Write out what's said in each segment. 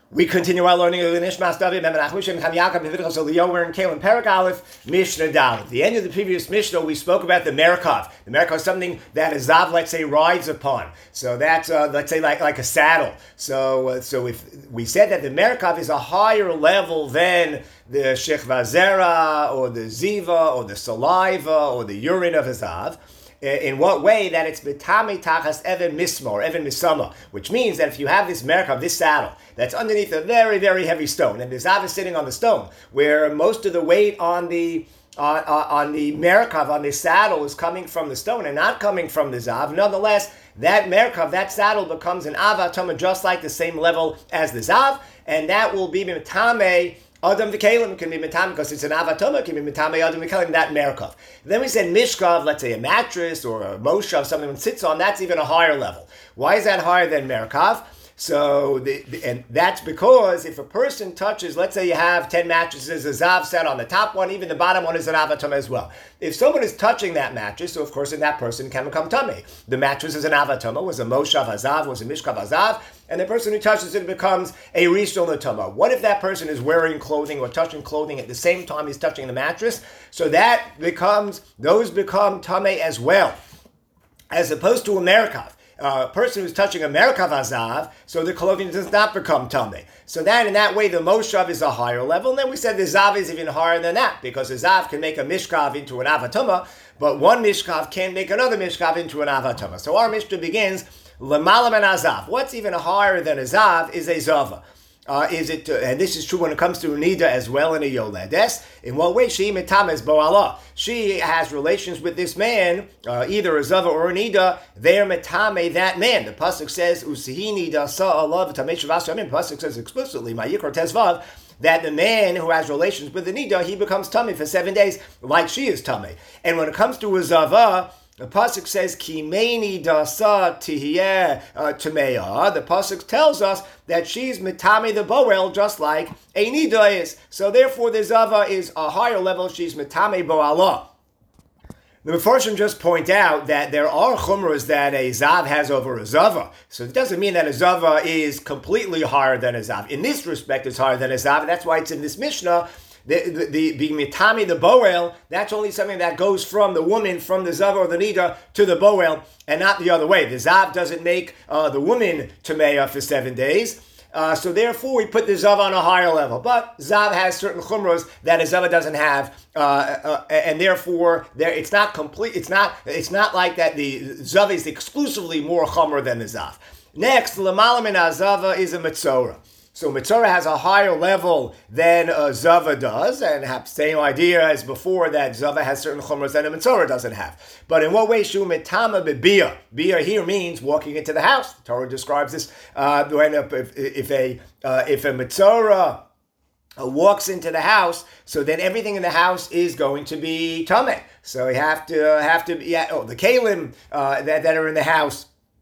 We continue our learning of the Nishmas David Ben Menachem Chaim Yaakov Bevidchos Eliyahu and Kalim Perek Aleph Mishnah Dalet. The end of the previous Mishnah, we spoke about the Merkav. The Merkav is something that a Zav, let's say, rides upon. So that's let's say like a saddle. So if we said that the Merkav is a higher level than the Shechva Zera or the Ziva or the saliva or the urine of a Zav. In what way? That it's betame tachas even misma or even misama, which means that if you have this merkav, this saddle, that's underneath a very, very heavy stone, and the zav is sitting on the stone, where most of the weight on the merkav, on the saddle, is coming from the stone and not coming from the zav. Nonetheless, that merkav, that saddle, becomes an avatoma just like the same level as the zav, and that will be betame Adam v'kelim can be metam because it's an avatoma, can be metame Adam v'kelim, that merkav. Then we said mishkav, let's say a mattress or a moshav, something that sits on, that's even a higher level. Why is that higher than merkav? So, and that's because if a person touches, let's say you have 10 mattresses, a zav set on the top one, even the bottom one is an avatoma as well. If someone is touching that mattress, so of course then that person can become tummy. The mattress is an avatoma, was a moshav hazav, was a mishkav hazav, and the person who touches it becomes a rishon l'tama. What if that person is wearing clothing or touching clothing at the same time he's touching the mattress? So those become tameh as well, as opposed to a merkav. A person who's touching a merkav hazav, so the clothing does not become tameh. So that in that way the moshav is a higher level. And then we said the zav is even higher than that, because the zav can make a mishkav into an avatoma, but one mishkav can make another mishkav into an avatoma. So our mishnah begins L'malam and azav. What's even higher than a zav is a zava. And this is true when it comes to a nida as well in a yoledes. In what way? She metames bo'ala. She has relations with this man, either a zava or a nida. They're metame that man. The pasuk says usihi nida sa'alav tamei shavas yamim. The pasuk says explicitly ma'yikra tezvav that the man who has relations with the nida, he becomes tummy for 7 days, like she is tummy. And when it comes to a zava, the pasuk says, "Kimeini dasa tihiyeh tameya." The pasuk tells us that she's mitame the boel, just like a nida is. So therefore, the zava is a higher level. She's mitame boala. The Mefarshim just point out that there are chumras that a zav has over a zava. So it doesn't mean that a zava is completely higher than a zav. In this respect, it's higher than a zav. That's why it's in this Mishnah. The mitami, the boel, that's only something that goes from the woman, from the zav or the nida to the boel, and not the other way. The zav doesn't make the woman tameya for 7 days. So therefore, we put the zav on a higher level. But zav has certain chumras that a zav doesn't have, and therefore, it's not complete. It's not like that. The zav is exclusively more chumra than the zav. Next, l'malam min azava is a mitzora. So Mitzora has a higher level than Zava does, and have the same idea as before that Zava has certain chumras that a Mitzora doesn't have. But in what way? Shu mitama bebia. Bia here means walking into the house. The Torah describes this when if a Mitzora walks into the house, so then everything in the house is going to be tameh. So you have to the kalim that are in the house.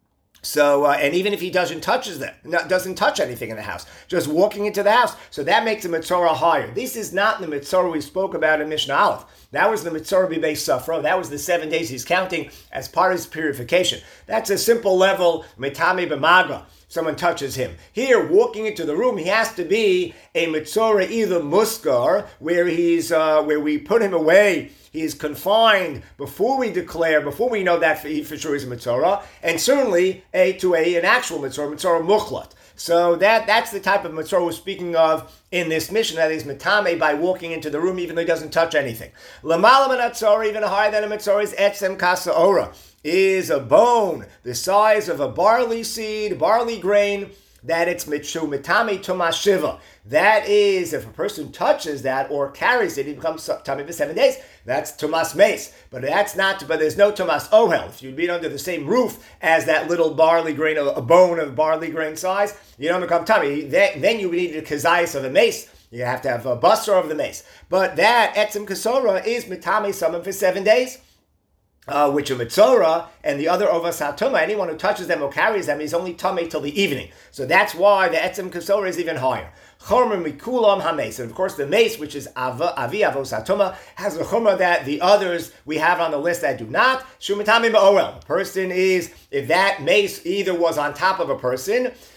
So, and even if he doesn't touch anything in the house, just walking into the house, so that makes the Mitzorah higher. This is not the Mitzorah we spoke about in Mishnah Aleph. That was the Mitzorah B'Bei Safra. That was the 7 days he's counting as part of his purification. That's a simple level, Metami B'Maga. Someone touches him. Here, walking into the room, he has to be a Mitzorah, either Muskar, where we put him away. He is confined before we know that for sure he's a Mitzorah, and certainly an actual Mitzorah Mukhlat. So that's the type of Mitzorah we're speaking of in this mission, that is Mitame by walking into the room even though he doesn't touch anything. L'malam Mitzorah, even higher than a Mitzorah, is Etzem Kasaora, is a bone the size of a barley grain, that it's Mitshu Mitame Tumas Shiva. That is, if a person touches that or carries it, he becomes tummy for 7 days. That's Tumas Mace. But there's no Tumas Ohel. If you'd be under the same roof as that little barley grain, a bone of barley grain size, you don't become tummy. Then you would need a kazayas of a mace. You have to have a buster of the mace. But that Etzem Kasora is Mitame someone for 7 days. Which a Mitzorah and the other Ovas HaTumah, anyone who touches them or carries them is only Tameh till the evening. So that's why the Etzem Kasora is even higher. Chomer Mikulam HaMace. And of course the mace, which is Avi Avos HaTumah, has a Chomer that the others we have on the list that do not. Shumitami Ba'oel. The person is, if that mace either was on top of a person,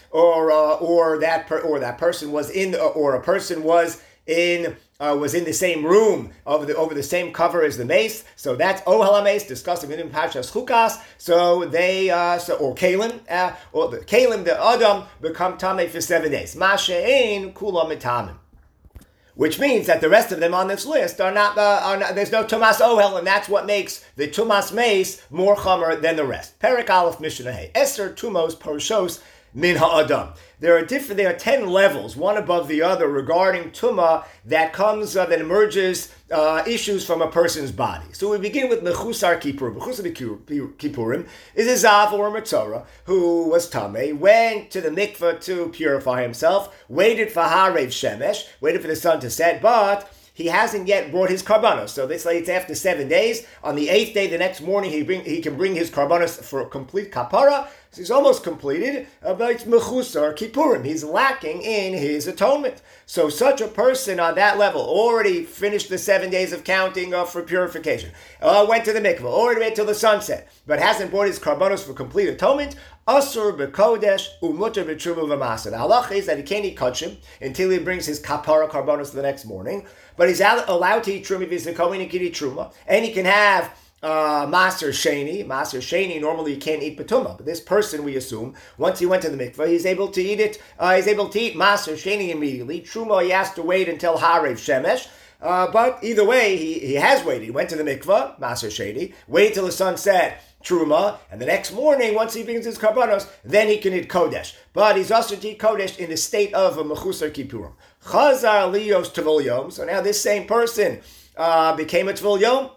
or that person was in, or a person was in the same room over the same cover as the mace. So that's ohel mace discussing in Parshas Chukas. So they or kalim or the kalim, the adam become tamei for 7 days. Mashe'ein kula mitamim. Which means that the rest of them on this list are not. There's no tumas ohel, and that's what makes the tumas mace more chamer than the rest. Perek Aleph Mishnah Hey Eser tumos parshos min ha'adam. There are 10 levels, one above the other, regarding tumah that emerges issues from a person's body. So we begin with mechusar kippurim. Mechusar kippurim is a zav or a metzora who was tamei, went to the mikveh to purify himself, waited for harev shemesh, waited for the sun to set, but he hasn't yet brought his karbanos. So this it's after 7 days. On the 8th day, the next morning, he can bring his karbanos for a complete kapara. So he's almost completed, but it's mechusar kippurim. He's lacking in his atonement. So such a person on that level already finished the 7 days of counting for purification, went to the mikveh, already waited till the sunset, but hasn't brought his karbanos for complete atonement. Asur b'kodesh umutar b'truma v'masa. The halacha is that he can't eat kachim until he brings his kapara karbanos the next morning, but he's allowed to eat truma if he's a kohen, he can eat truma, and he can have Maser Sheni. Maser Sheni, normally you can't eat Batuma, but this person, we assume, once he went to the mikveh, he's able to eat it. He's able to eat Maser Sheni immediately. Truma, he has to wait until Harev Shemesh. But either way, he has waited. He went to the mikveh, Maser Sheni, waited till the sun set, Truma, and the next morning, once he brings his karbanos, then he can eat Kodesh. But he's also to eat Kodesh in the state of a Mechusar Kippurim. Chazar Lios Tvul Yom. So now this same person became a Tvul Yom.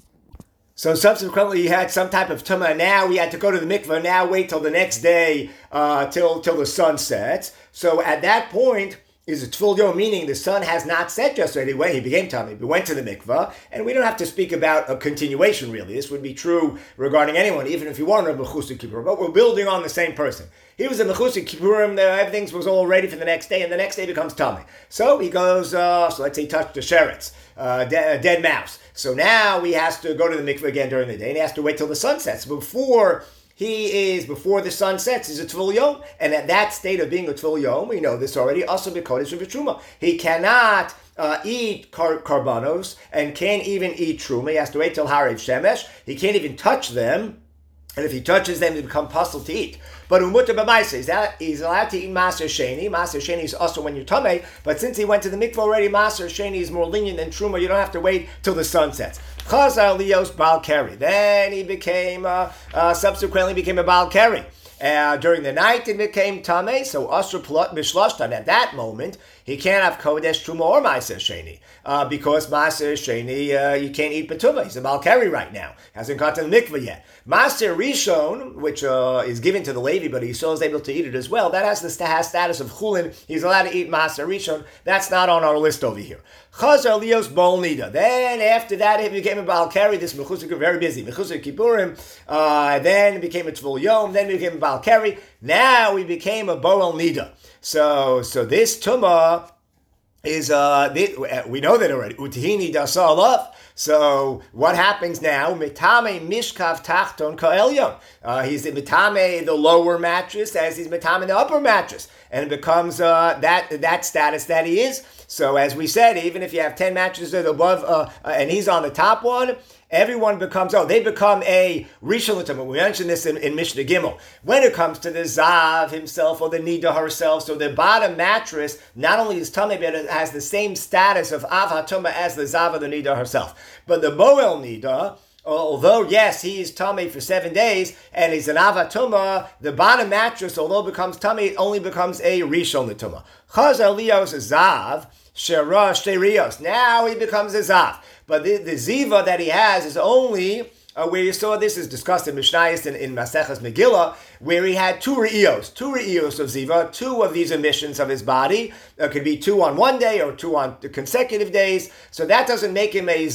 So subsequently, he had some type of tumah. Now he had to go to the mikveh. Now wait till the next day, till the sun sets. So at that point, is a Tvul Yom, meaning the sun has not set just right away. He became tummy. He went to the mikveh, and we don't have to speak about a continuation. Really, this would be true regarding anyone, even if you weren't a mechusar kippurim. But we're building on the same person. He was a mechusar kippurim. Everything was all ready for the next day, and the next day becomes tummy. So he goes. So let's say he touched the sheretz, dead mouse. So now he has to go to the mikveh again during the day, and he has to wait till the sun sets. Before the sun sets, he's a Tvul Yom, and at that state of being a Tvul Yom, we know this already, also b'kodesh v'truma. He cannot eat karbanos, and can't even eat truma. He has to wait till Harev Shemesh. He can't even touch them, and if he touches them, they become puzzled to eat. But umuta b'maisa, he's allowed to eat Maser Sheni. Maser Sheni is also when you're tamei, but since he went to the mikveh already, Maser Sheni is more lenient than truma. You don't have to wait till the sun sets. Chazar Lios Baal Keri. Then he subsequently became a Baal Keri. During the night it became tamei, so Asr Plot Mishlashtan. At that moment, he can't have Kodesh Truma or Maser Sheni, because Maser Sheni, you can't eat Batuma. He's a Baal Keri right now. Hasn't got to the mikveh yet. Maser Rishon, which is given to the Levi, but he still is able to eat it as well, that has the status of Chulin. He's allowed to eat Maser Rishon. That's not on our list over here. Chazar Lios Bol Nida. Then after that, he became a Baal Keri. This Mechusar, very busy. Mechusar Kippurim. Then became a Tvul Yom. Then became a Baal Keri. Now he became a Boel Nida. So this Tumah is, we know that already. Utihini Dasalaf. So what happens now? Mitame Mishkav Tachton Ka'elyon. He's Mitame the lower mattress as he's Mitame the upper mattress. And it becomes that status that he is. So as we said, even if you have 10 mattresses above, and he's on the top one, everyone becomes, they become a Rishon L'Tumah. We mentioned this in Mishnah Gimel. When it comes to the Zav himself or the Nida herself, so the bottom mattress not only is Tumah, but it has the same status of Av HaTumah as the Zav or the Nida herself. But the Boel Nida, although, yes, he is tummy for 7 days, and he's an avatuma, the bottom mattress, although it becomes tummy, it only becomes a rishon l'tumah. Chazar Lios zav, shera shterios. Now he becomes a zav. But the ziva that he has is only, where you saw this is discussed in Mishnayos in Maseches Megillah, where he had two re'ios of ziva, 2 of these emissions of his body. It could be 2 on one day or 2 on consecutive days. So that doesn't make him a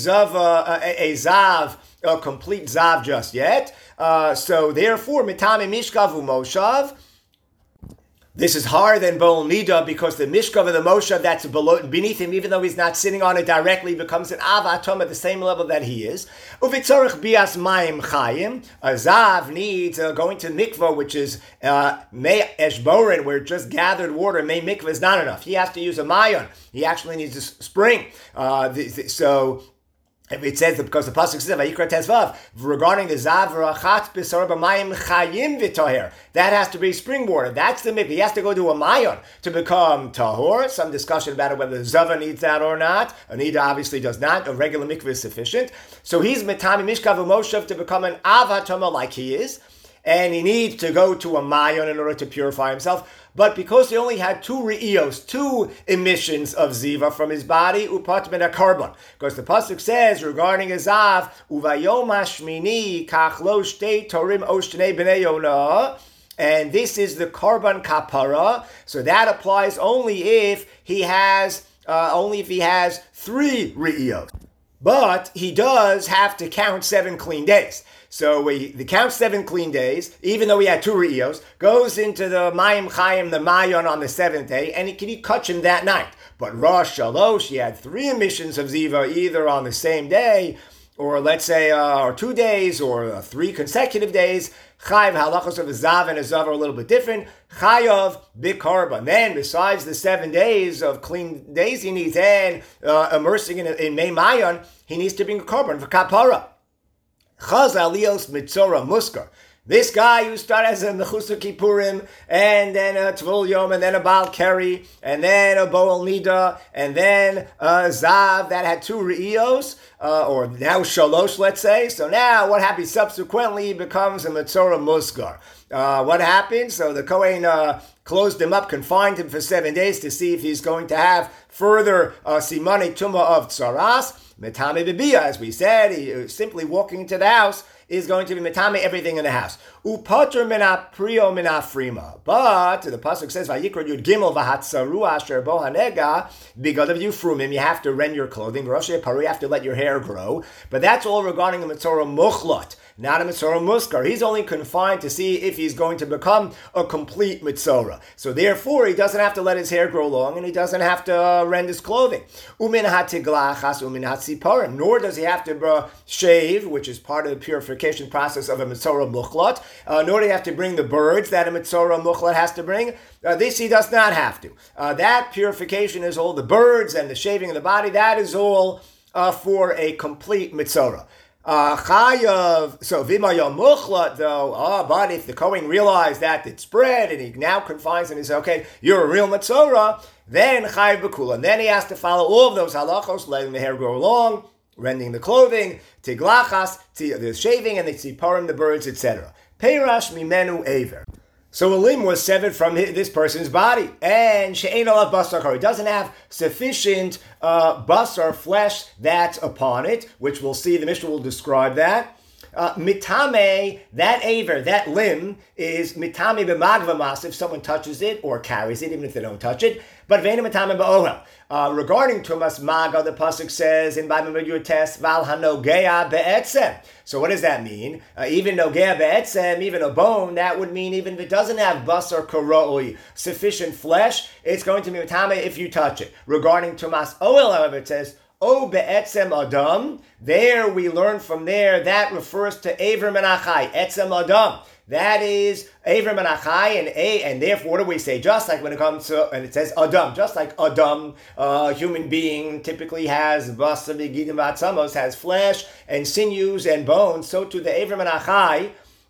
zav, a complete zav just yet. So therefore, mitame mishkav umoshav, This is higher than Bol Nida because the Mishkav of the Moshe that's below, beneath him, even though he's not sitting on it directly, becomes an Avatom at the same level that he is. Uvitzorich bias mayim chayim. A Zav needs going to mikvah, which is Mei Eshborin, where just gathered water. Mei mikvah is not enough. He has to use a mayon. He actually needs a spring. So it says that because the pasuk says Vayikra Tezvav regarding the zav rachat b'sar b'mayim chayim v'toher, that has to be spring water. That's the mikvah. He has to go to a mayon to become tahor. Some discussion about it whether the zava needs that or not. Anida obviously does not. A regular mikvah is sufficient. So he's mitami mishkav u'moshav to become an avatama like he is, and he needs to go to a mayon in order to purify himself. But because he only had two re'ios, two emissions of ziva from his body, upat ben carbon. Because the pasuk says regarding a zav, uvayom hashmini kach lo shtei torim o shnei bnei yonah, and this is the carbon kapara. So that applies only if he has three re'ios. But he does have to count 7 clean days. So the count 7 clean days, even though he had 2 re'ios, goes into the Mayim Chayim, the Mayon on the 7th day, and he can eat kachim that night. But Rosh Shalosh, he had 3 emissions of Ziva either on the same day, or let's say, or 2 days, or 3 consecutive days. Chayav halachos of a Zav and a Zav are a little bit different. Chayav bikarban. Then, besides the 7 days of clean days he needs, and immersing in Mei Mayon, he needs to bring a carbon for kapara. Chaz alios mitzora muskar. This guy who started as a Mechusa Kippurim, and then a Tvul Yom, and then a Baal Keri, and then a Boel Nida, and then a Zav that had 2 Re'ios, or now Shalosh, let's say. So now what happens subsequently, he becomes a Mitzora Musgar. What happened? So the Kohen closed him up, confined him for 7 days to see if he's going to have further Simani Tumah of Tzaras. Metame Bibia, as we said, he simply walking into the house is going to be metame everything in the house. Upater mina prio mina frima. But the pasuk says, "Vayikra Yud Gimel v'hatzaru asher bo hanega bigad of yufrumim." You have to rend your clothing. Rosh Paru, you have to let your hair grow. But that's all regarding the Mitzorah Muchlot, not a Mitzorah Muskar. He's only confined to see if he's going to become a complete Mitzorah. So therefore, he doesn't have to let his hair grow long, and he doesn't have to rend his clothing. Umin hatiglachas umin hatziparim. Nor does he have to shave, which is part of the purification process of a Mitzorah Muchlot. Nor do you have to bring the birds that a Mitzorah Muchlat has to bring. This he does not have to. That purification is all the birds and the shaving of the body. That is all for a complete Mitzorah. Chayav, so Vimayom Muchlat though, but if the Kohen realized that it spread and he now confines and he says, okay, you're a real Mitzorah, then Chayav B'Kula. And then he has to follow all of those halachos, letting the hair grow long, rending the clothing, tiglachas, the shaving, and the tziparim, the birds, etc. Peirash mimenu aver. So a limb was severed from this person's body, and she'ein alav basar. He doesn't have sufficient basar, flesh that's upon it, which we'll see. The Mishnah will describe that. Mitame, that aver, that limb, is mitame b'magva mas if someone touches it or carries it, even if they don't touch it. But ve'ena mitame ba'ohel. Regarding tumas maga, the pasuk says in Ba'amid Yutes val hanogea be'etzem. So what does that mean? Even nogea be'etzem, even a bone, that would mean even if it doesn't have basar karoi, sufficient flesh, it's going to be mitame if you touch it. Regarding tumas oil, however, it says O be'etzem adam. There we learn from there that refers to Aver Menachai, etzem adam. That is Aver Menachai, and therefore what do we say? Just like when it comes to, and it says adam, just like adam, human being typically has basar v'gidim v'atzamos, has flesh and sinews and bones. So to the Aver Menachai,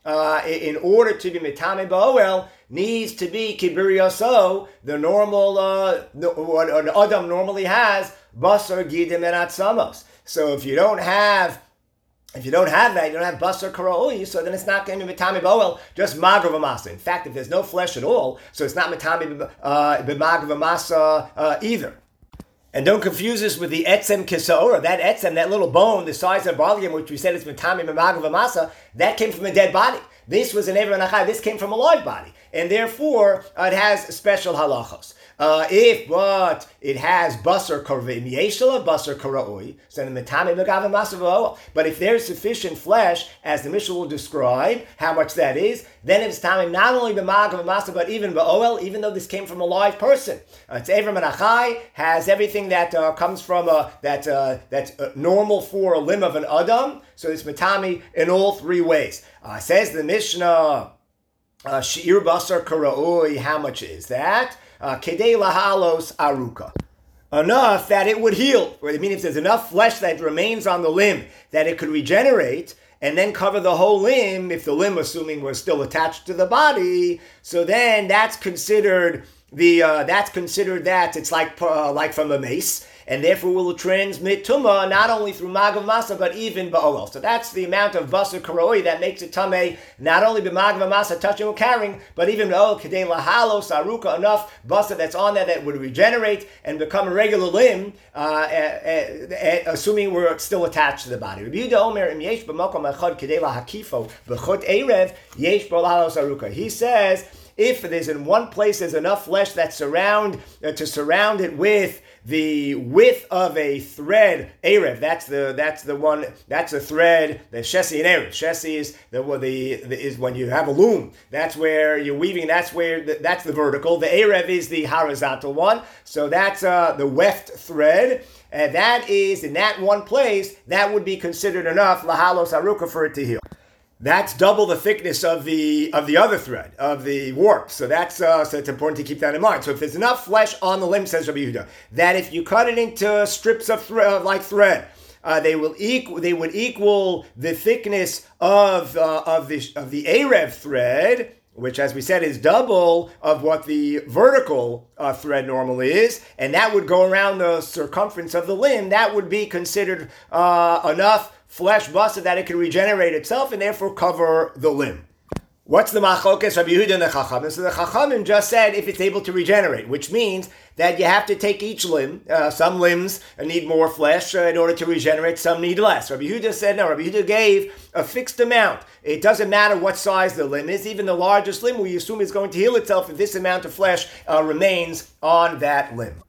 in order to be mitame ba'oel, needs to be kibir yaso, the normal, what an adam normally has, basar gidim and atzamos. So if you don't have that, you don't have basar karaoi, so then it's not going to be mitame ba'oel, just magrav amasa. In fact, if there's no flesh at all, so it's not mitame b'magrav amasa either. And don't confuse this with the etzem kisaora. That etzem, that little bone, the size of barley, which we said is mitame b'magrav amasa, that came from a dead body. This was an Aver Menachai. This came from a live body. and therefore it has special halachos. But it has basar karvim yeshla basar karaoi, so the metame megava masavo. But if there's sufficient flesh, as the Mishnah will describe how much that is, then it's time not only b'magav masa but even b'oel, even though this came from a live person. It's Evram and Achai, has everything that comes from that's normal for a limb of an adam. So it's metame in all three ways. Says the Mishnah, shi'ir basar karaoi. How much is that? Kedei lahalos aruka. Enough that it would heal. Or I mean, if there's enough flesh that remains on the limb that it could regenerate and then cover the whole limb, if the limb, assuming, was still attached to the body, so then that's considered it's like from a mace, and therefore will transmit tumah not only through magav masa but even ba'oel. So that's the amount of basar karoi that makes it tameh not only b'magav masa touching or carrying, but even ba'oel kedei lahalos aruka, enough basar that's on there that would regenerate and become a regular limb, assuming we're still attached to the body. Rabbi Yehuda Omer im yesh b'makom echad kedei lahakifo v'chot erev yesh bo lahalos aruka. He says if there's in one place there's enough flesh that to surround it with the width of a thread, Erev, that's a thread, the Shesi and Erev. Shesi is when you have a loom. That's where you're weaving, that's the vertical. The Erev is the horizontal one. So that's the weft thread. And that is, in that one place, that would be considered enough, lahalos aruka, for it to heal. That's double the thickness of the other thread, of the warp. So so it's important to keep that in mind. So if there's enough flesh on the limb, says Rabbi Yehuda, that if you cut it into strips of thread, they would equal the thickness of the Erev thread, which, as we said, is double of what the vertical thread normally is, and that would go around the circumference of the limb. That would be considered enough flesh basa that it can regenerate itself and therefore cover the limb. What's the machlokas Rabbi Yehuda and the Chachamim? So the Chachamim just said if it's able to regenerate, which means that you have to take each limb. Some limbs need more flesh in order to regenerate, some need less. Rabbi Yehuda said no. Rabbi Yehuda gave a fixed amount. It doesn't matter what size the limb is. Even the largest limb we assume is going to heal itself if this amount of flesh remains on that limb.